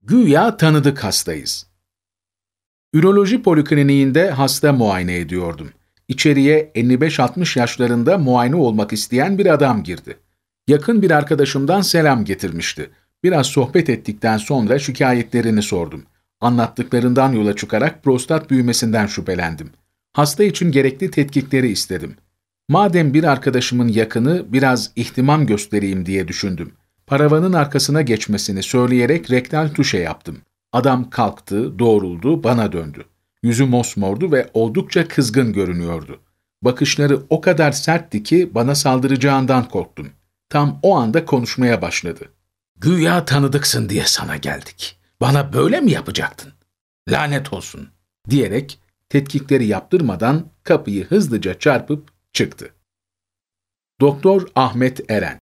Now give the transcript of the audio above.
Güya tanıdık hastayız. Üroloji polikliniğinde hasta muayene ediyordum. İçeriye 55-60 yaşlarında muayene olmak isteyen bir adam girdi. Yakın bir arkadaşımdan selam getirmişti. Biraz sohbet ettikten sonra şikayetlerini sordum. Anlattıklarından yola çıkarak prostat büyümesinden şüphelendim. Hasta için gerekli tetkikleri istedim. Madem bir arkadaşımın yakını, biraz ihtimam göstereyim diye düşündüm. Paravanın arkasına geçmesini söyleyerek rektal tuşe yaptım. Adam kalktı, doğruldu, bana döndü. Yüzü mosmordu ve oldukça kızgın görünüyordu. Bakışları o kadar sertti ki bana saldıracağından korktum. Tam o anda konuşmaya başladı. Güya tanıdıksın diye sana geldik. Bana böyle mi yapacaktın? Lanet olsun, diyerek tetkikleri yaptırmadan kapıyı hızlıca çarpıp çıktı. Doktor Ahmet Eren.